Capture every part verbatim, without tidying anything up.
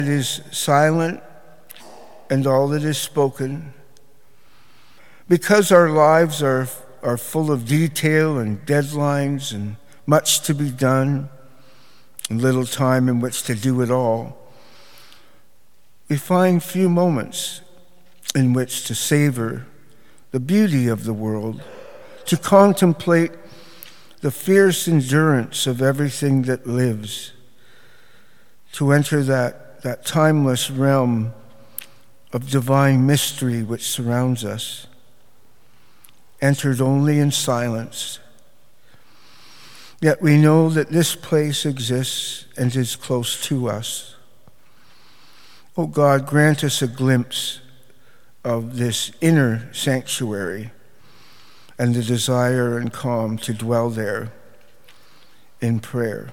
that is silent and all that is spoken, because our lives are, are full of detail and deadlines and much to be done and little time in which to do it all, we find few moments in which to savor the beauty of the world, to contemplate the fierce endurance of everything that lives, to enter that, that timeless realm of divine mystery which surrounds us, entered only in silence. Yet we know that this place exists and is close to us. Oh God, grant us a glimpse of this inner sanctuary and the desire and calm to dwell there in prayer.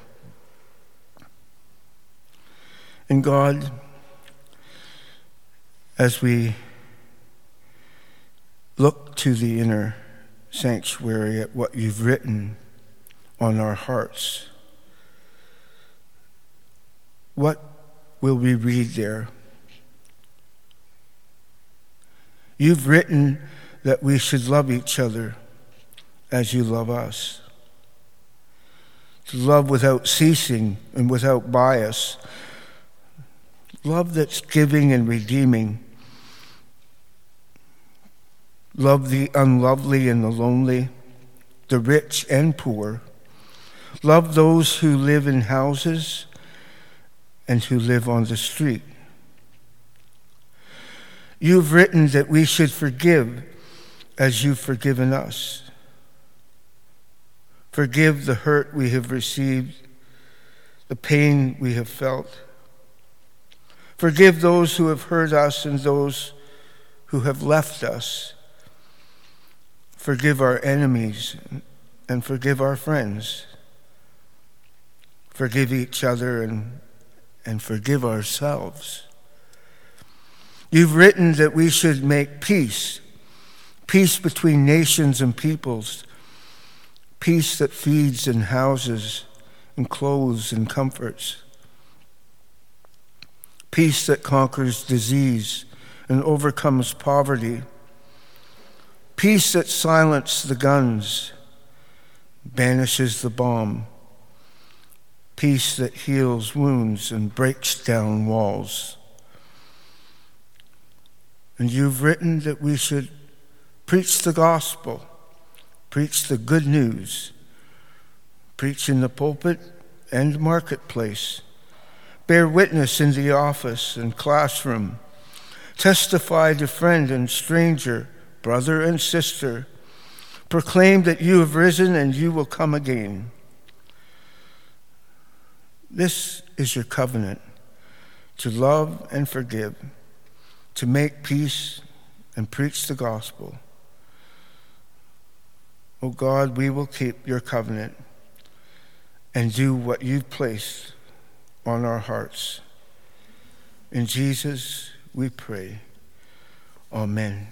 And God, as we look to the inner sanctuary at what you've written on our hearts, what will we read there? You've written that we should love each other as you love us. To love without ceasing and without bias. Love that's giving and redeeming. Love the unlovely and the lonely, the rich and poor. Love those who live in houses and who live on the street. You've written that we should forgive as you've forgiven us. Forgive the hurt we have received, the pain we have felt. Forgive those who have hurt us and those who have left us. Forgive our enemies and forgive our friends. Forgive each other and, and forgive ourselves. You've written that we should make peace, peace between nations and peoples, peace that feeds and houses and clothes and comforts, peace that conquers disease and overcomes poverty, peace that silences the guns, banishes the bomb, peace that heals wounds and breaks down walls. And you've written that we should preach the gospel, preach the good news, preach in the pulpit and marketplace, bear witness in the office and classroom, testify to friend and stranger, brother and sister, proclaim that you have risen and you will come again. This is your covenant, to love and forgive, to make peace and preach the gospel. Oh God, we will keep your covenant and do what you've placed on our hearts. In Jesus we pray. Amen.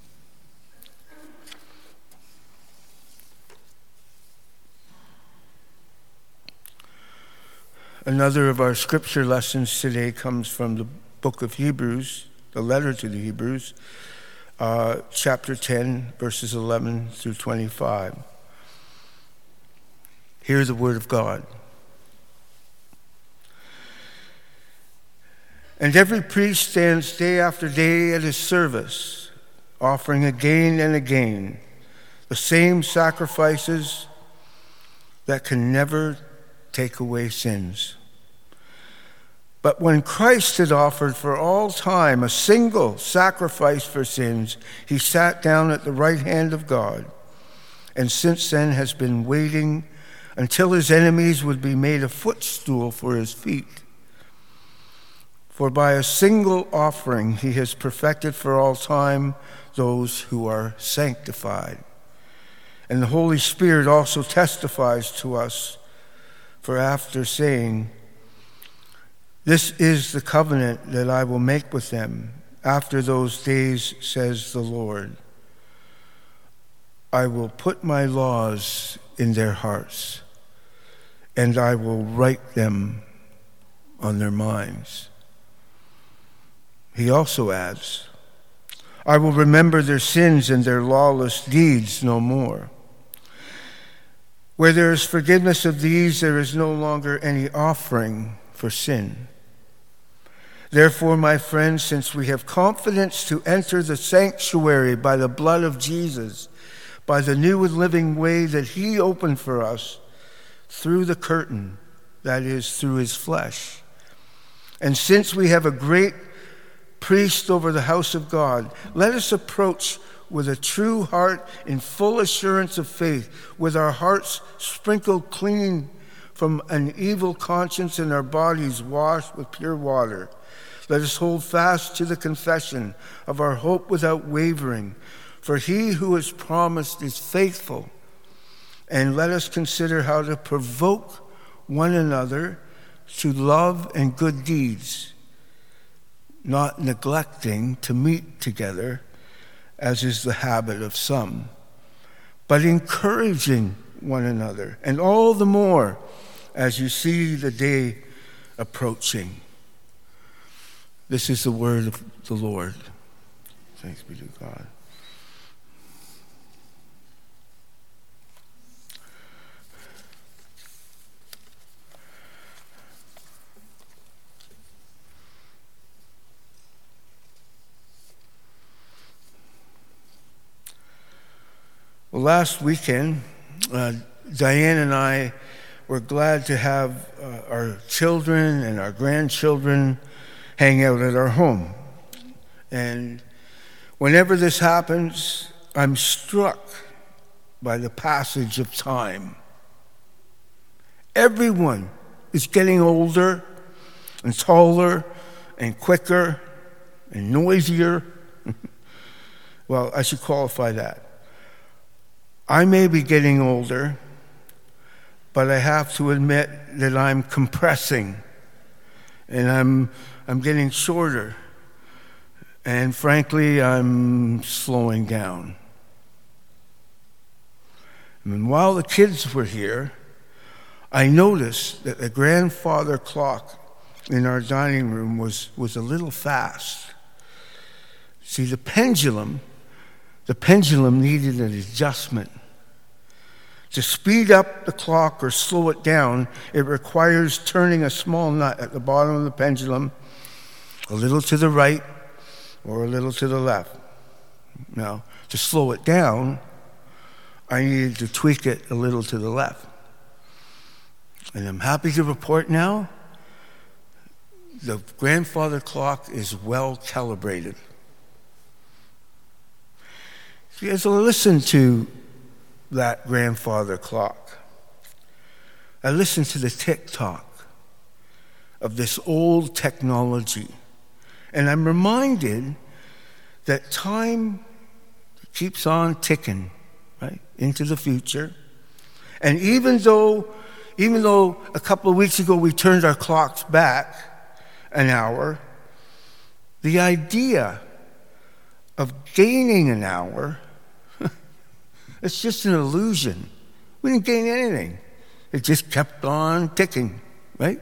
Another of our scripture lessons today comes from the book of Hebrews, the letter to the Hebrews, uh, chapter ten, verses eleven through twenty-five. Hear the word of God. And every priest stands day after day at his service, offering again and again the same sacrifices that can never take away sins. But when Christ had offered for all time a single sacrifice for sins, he sat down at the right hand of God, and since then has been waiting until his enemies would be made a footstool for his feet. For by a single offering he has perfected for all time those who are sanctified. And the Holy Spirit also testifies to us, for after saying, "This is the covenant that I will make with them after those days, says the Lord. I will put my laws in their hearts, and I will write them on their minds." He also adds, I will remember their sins and their lawless deeds no more. Where there is forgiveness of these, there is no longer any offering for sin. Therefore, my friends, since we have confidence to enter the sanctuary by the blood of Jesus, by the new and living way that he opened for us through the curtain, that is, through his flesh. And since we have a great priest over the house of God, let us approach with a true heart in full assurance of faith, with our hearts sprinkled clean from an evil conscience and our bodies washed with pure water. Let us hold fast to the confession of our hope without wavering, for he who has promised is faithful. And let us consider how to provoke one another to love and good deeds, not neglecting to meet together, as is the habit of some, but encouraging one another, and all the more as you see the day approaching. This is the word of the Lord. Thanks be to God. Well, last weekend, uh, Diane and I were glad to have uh, our children and our grandchildren hang out at our home. And whenever this happens, I'm struck by the passage of time. Everyone is getting older and taller and quicker and noisier. Well, I should qualify that. I may be getting older, but I have to admit that I'm compressing, and I'm I'm getting shorter, and frankly, I'm slowing down. And while the kids were here, I noticed that the grandfather clock in our dining room was, was a little fast. See, the pendulum, the pendulum needed an adjustment. To speed up the clock or slow it down, it requires turning a small nut at the bottom of the pendulum a little to the right or a little to the left. Now, to slow it down, I needed to tweak it a little to the left. And I'm happy to report now, the grandfather clock is well calibrated. See, as I listen to that grandfather clock, I listen to the tick-tock of this old technology, and I'm reminded that time keeps on ticking, right, into the future. And even though, even though a couple of weeks ago we turned our clocks back an hour, the idea of gaining an hour, it's just an illusion. We didn't gain anything. It just kept on ticking, right?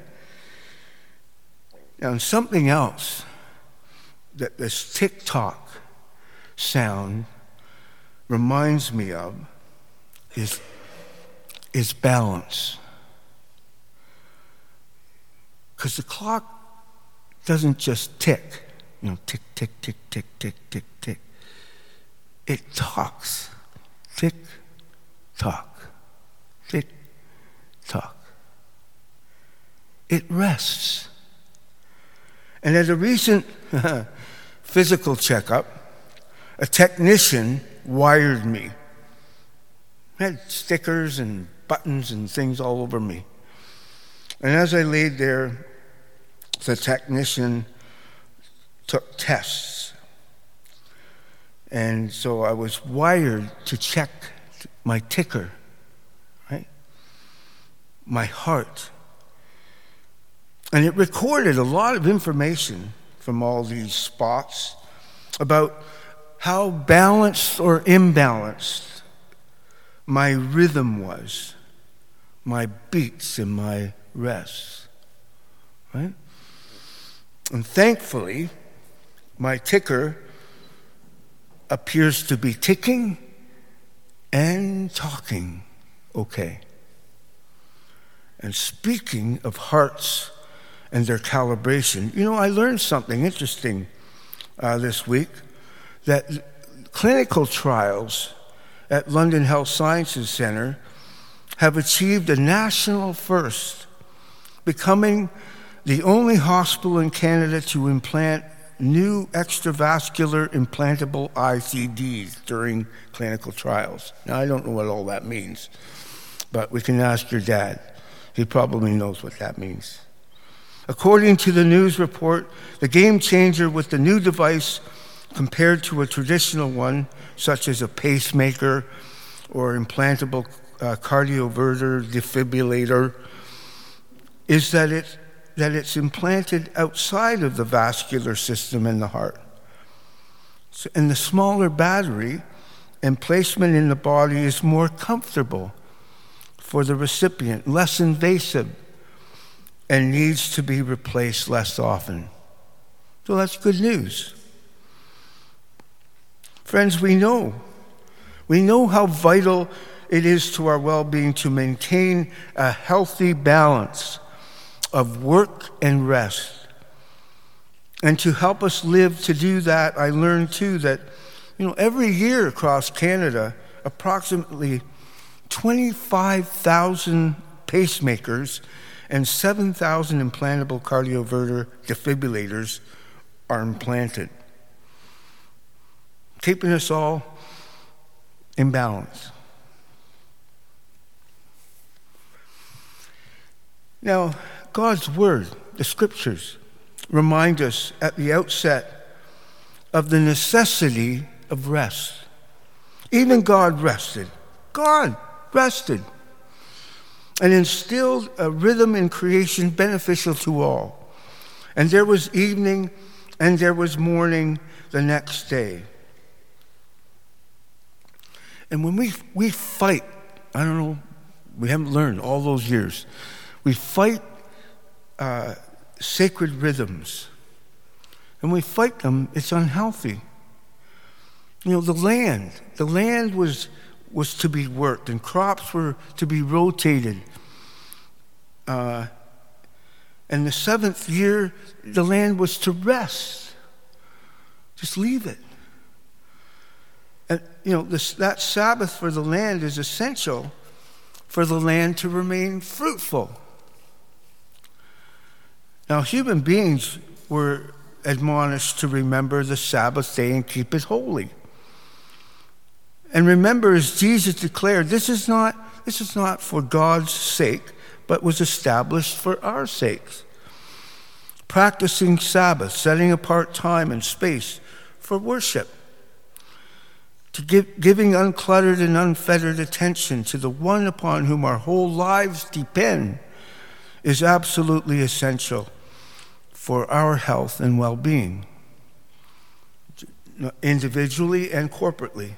Now, something else that this tick-tock sound reminds me of is, is balance. Because the clock doesn't just tick, you know, tick, tick, tick, tick, tick, tick, tick. It talks. Tick, tock, tick, tock. It rests. And at a recent physical checkup, a technician wired me. Had stickers and buttons and things all over me. And as I laid there, the technician took tests. And so I was wired to check my ticker, right? My heart. And it recorded a lot of information from all these spots about how balanced or imbalanced my rhythm was, my beats and my rests, right? And thankfully, My ticker appears to be ticking and talking okay. And speaking of hearts and their calibration, you know, I learned something interesting uh, this week, that clinical trials at London Health Sciences Centre have achieved a national first, becoming the only hospital in Canada to implant new extravascular implantable I C Ds during clinical trials. Now, I don't know what all that means, but we can ask your dad. He probably knows what that means. According to the news report, the game changer with the new device compared to a traditional one, such as a pacemaker or implantable uh, cardioverter defibrillator, is that it that it's implanted outside of the vascular system in the heart. So, and the smaller battery and placement in the body is more comfortable for the recipient, less invasive, and needs to be replaced less often. So that's good news. Friends, we know, we know how vital it is to our well-being to maintain a healthy balance of work and rest. And to help us live to do that, I learned too that, you know, every year across Canada, approximately twenty-five thousand pacemakers and seven thousand implantable cardioverter defibrillators are implanted, keeping us all in balance. Now, God's word, the scriptures, remind us at the outset of the necessity of rest. Even God rested. God rested and instilled a rhythm in creation beneficial to all. And there was evening and there was morning the next day. And when we, we fight, I don't know, we haven't learned all those years, we fight uh, sacred rhythms. And we fight them, it's unhealthy. You know, the land, the land was was to be worked, and crops were to be rotated. Uh, and the seventh year, the land was to rest. Just leave it. And, you know, this, that Sabbath for the land is essential for the land to remain fruitful. Now, human beings were admonished to remember the Sabbath day and keep it holy. And remember, as Jesus declared, this is not, this is not for God's sake, but was established for our sakes. Practicing Sabbath, setting apart time and space for worship, to give, giving uncluttered and unfettered attention to the one upon whom our whole lives depend, is absolutely essential for our health and well-being, individually and corporately.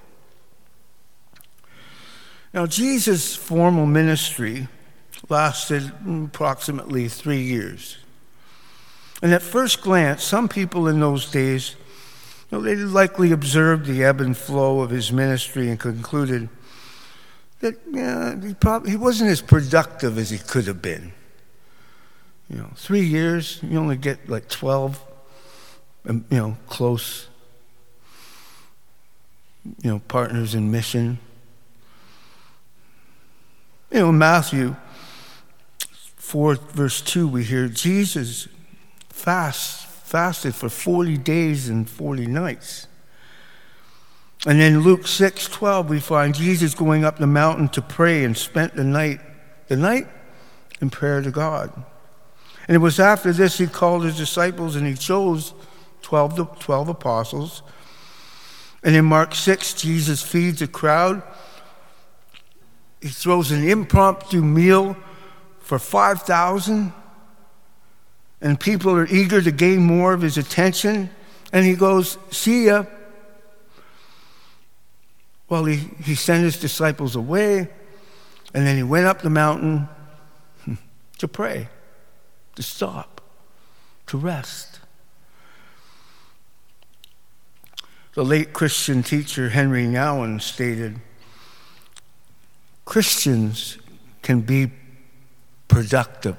Now, Jesus' formal ministry lasted approximately three years. And at first glance, some people in those days, you know, they likely observed the ebb and flow of his ministry and concluded that yeah, he, probably, he wasn't as productive as he could have been. You know, three years, you only get like twelve, you know, close, you know, partners in mission. You know, in Matthew four, verse two, we hear Jesus fast, fasted for forty days and forty nights. And in Luke six twelve, we find Jesus going up the mountain to pray and spent the night, the night in prayer to God. And it was after this he called his disciples and he chose twelve, twelve apostles. And in Mark six, Jesus feeds a crowd. He throws an impromptu meal for five thousand, and people are eager to gain more of his attention, and he goes, see ya. Well, he, he sent his disciples away, and then he went up the mountain to pray, to stop, to rest. The late Christian teacher Henry Nouwen stated, Christians can be productive.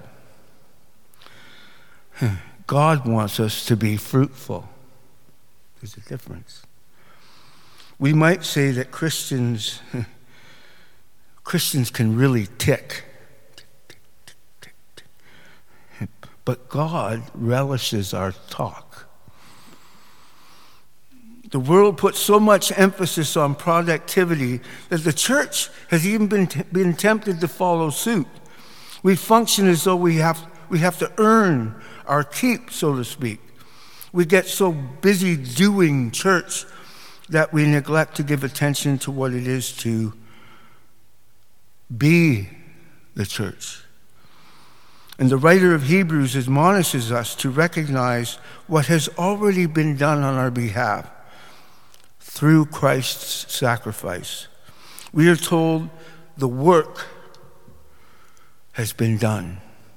God wants us to be fruitful. There's a difference. We might say that Christians, Christians can really tick. But God relishes our talk. The world puts so much emphasis on productivity that the church has even been, been tempted to follow suit. We function as though we have, we have to earn our keep, so to speak. We get so busy doing church that we neglect to give attention to what it is to be the church. And the writer of Hebrews admonishes us to recognize what has already been done on our behalf through Christ's sacrifice. We are told the work has been done.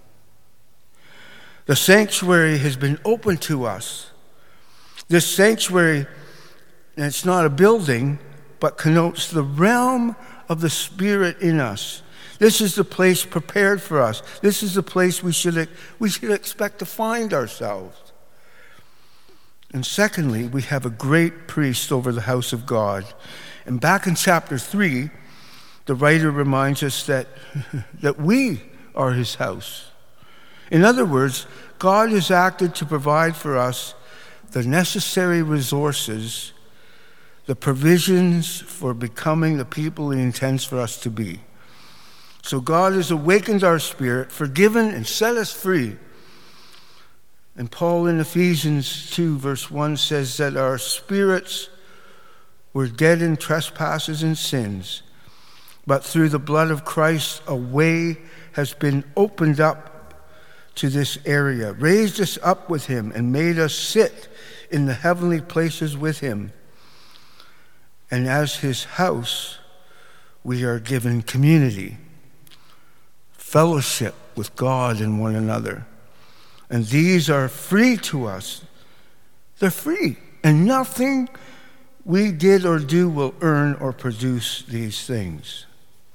The sanctuary has been opened to us. This sanctuary, and it's not a building, but connotes the realm of the Spirit in us. This is the place prepared for us. This is the place we should, we should expect to find ourselves. And secondly, we have a great priest over the house of God. And back in chapter three, the writer reminds us that, that we are his house. In other words, God has acted to provide for us the necessary resources, the provisions for becoming the people he intends for us to be. So God has awakened our spirit, forgiven and set us free. And Paul in Ephesians two, verse one says that our spirits were dead in trespasses and sins, but through the blood of Christ a way has been opened up to this area, raised us up with him and made us sit in the heavenly places with him. And as his house, we are given community, fellowship with God and one another. And these are free to us. They're free. And nothing we did or do will earn or produce these things.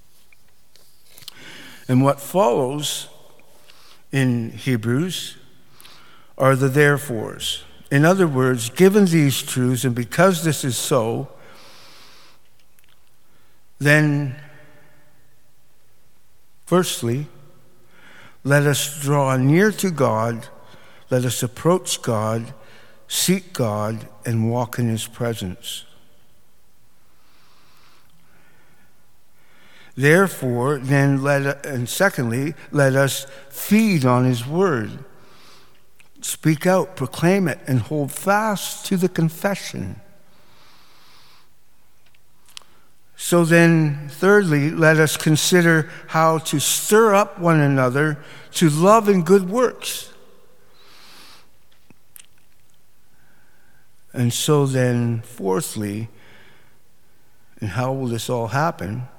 And what follows in Hebrews are the therefores. In other words, given these truths, and because this is so, then, firstly, let us draw near to God, let us approach God, seek God, and walk in his presence. Therefore, then, let and secondly, let us feed on his word. Speak out, proclaim it, and hold fast to the confession. So then, thirdly, let us consider how to stir up one another to love and good works. And so then, fourthly, and how will this all happen?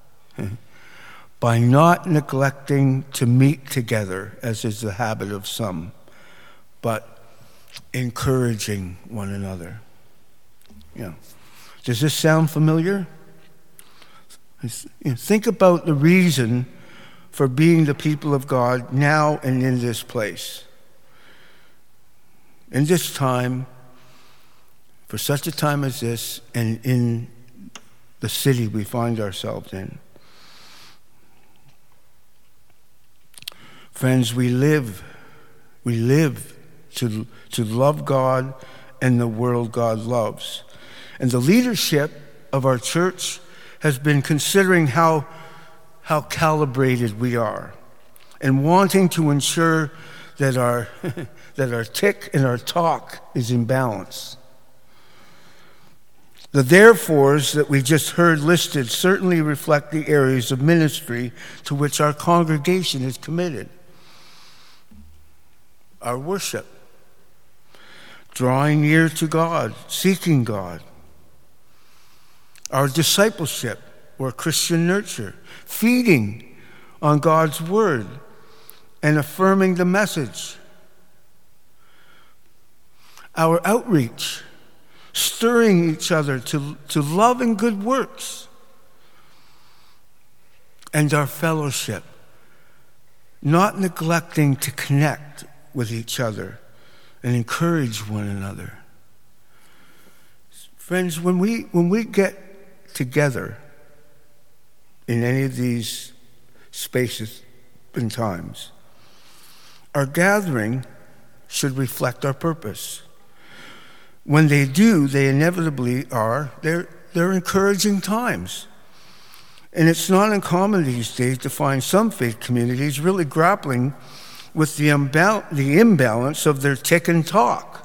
By not neglecting to meet together, as is the habit of some, but encouraging one another. Yeah. Does this sound familiar? Think about the reason for being the people of God now and in this place. In this time, for such a time as this, and in the city we find ourselves in. Friends, we live, we live to, to love God and the world God loves. And the leadership of our church has been considering how, how calibrated we are and wanting to ensure that our, that our tick and our talk is in balance. The therefores that we just heard listed certainly reflect the areas of ministry to which our congregation is committed. Our worship, drawing near to God, seeking God. Our discipleship or Christian nurture, feeding on God's word and affirming the message. Our outreach, stirring each other to, to love and good works, and our fellowship, not neglecting to connect with each other and encourage one another. Friends, when we when we get together in any of these spaces and times, our gathering should reflect our purpose. When they do, they inevitably are, they're, they're encouraging times. And it's not uncommon these days to find some faith communities really grappling with the, imbal- the imbalance of their tick and talk.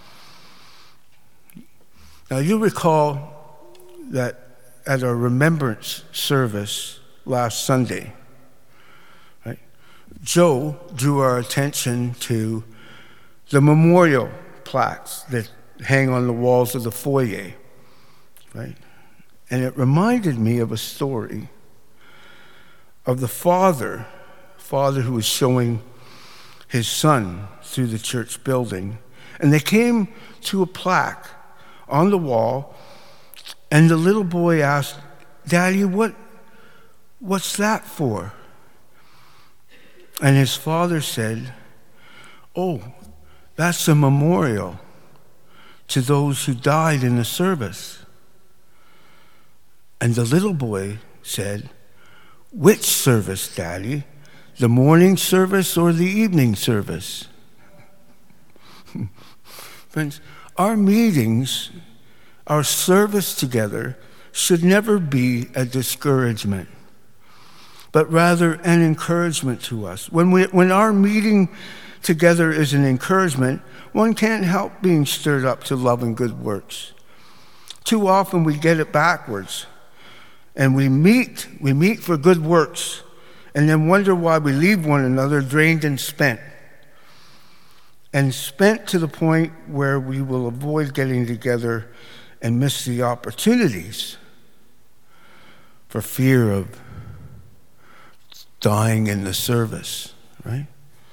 Now, you recall that at our remembrance service last Sunday, right, Joe drew our attention to the memorial plaques that hang on the walls of the foyer, right? And it reminded me of a story of the father, father who was showing his son through the church building. And they came to a plaque on the wall, and the little boy asked, "Daddy, what, what's that for?" And his father said, "Oh, that's a memorial to those who died in the service." And the little boy said, "Which service, Daddy? The morning service or the evening service?" Friends, our meetings, our service together should never be a discouragement, but rather an encouragement to us. When we, when our meeting together is an encouragement, one can't help being stirred up to love and good works. Too often we get it backwards. And we meet, we meet for good works, and then wonder why we leave one another drained and spent. And spent to the point where we will avoid getting together and miss the opportunities for fear of dying in the service, right?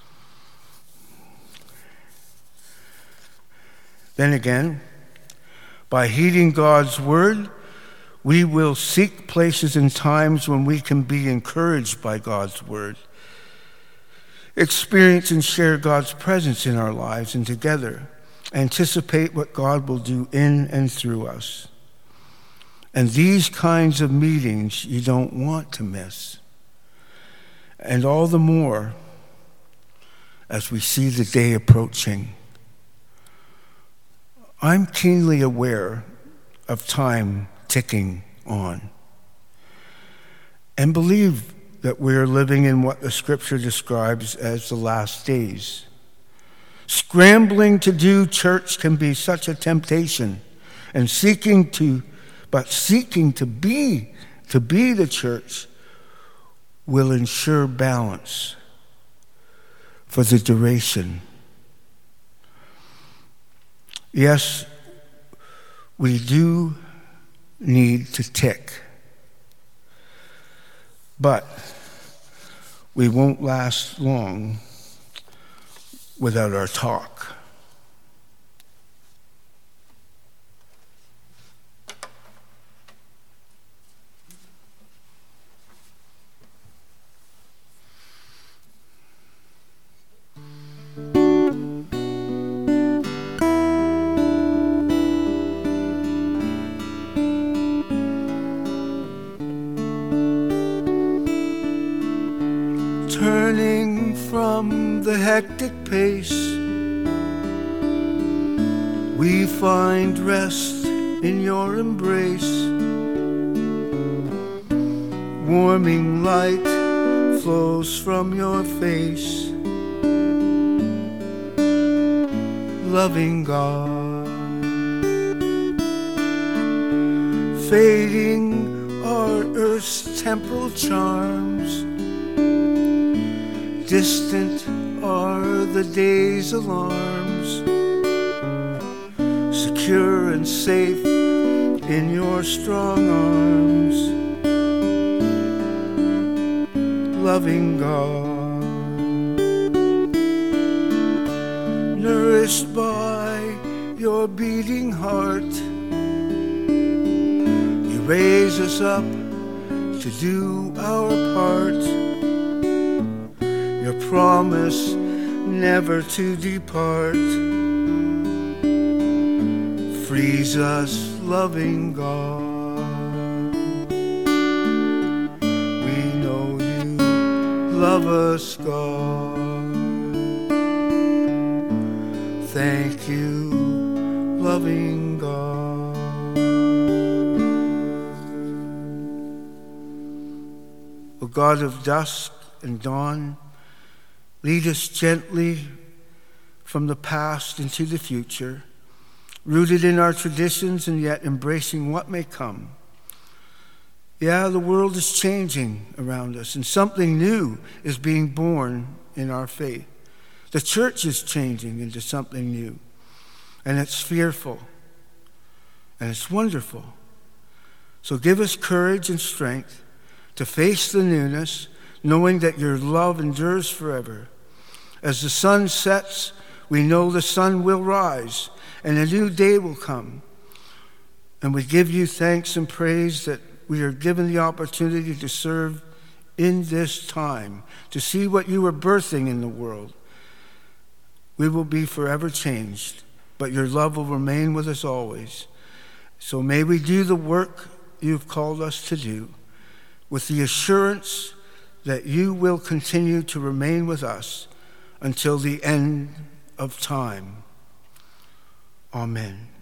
Then again, by heeding God's word, we will seek places and times when we can be encouraged by God's word, experience and share God's presence in our lives, and together anticipate what God will do in and through us. And these kinds of meetings you don't want to miss. And all the more as we see the day approaching. I'm keenly aware of time ticking on, and believe that we are living in what the scripture describes as the last days. Scrambling to do church can be such a temptation, and seeking to, but seeking to be, to be the church will ensure balance for the duration. Yes, we do need to tick, but we won't last long without our talk. Turning from the hectic pace, we find rest in your embrace. Warming light flows from your face. Loving God, fading our earth's temporal charms. Distant are the day's alarms, secure and safe in your strong arms. Loving God, nourished by your beating heart. You raise us up to do our part. Your promise never to depart frees us, loving God. We know you love us, God. Thank you, loving God. O God of dusk and dawn, lead us gently from the past into the future, rooted in our traditions and yet embracing what may come. Yeah, the world is changing around us, and something new is being born in our faith. The church is changing into something new, and it's fearful, and it's wonderful. So give us courage and strength to face the newness, knowing that your love endures forever. As the sun sets, we know the sun will rise, and a new day will come. And we give you thanks and praise that we are given the opportunity to serve in this time, to see what you are birthing in the world. We will be forever changed, but your love will remain with us always. So may we do the work you've called us to do with the assurance that you will continue to remain with us until the end of time. Amen.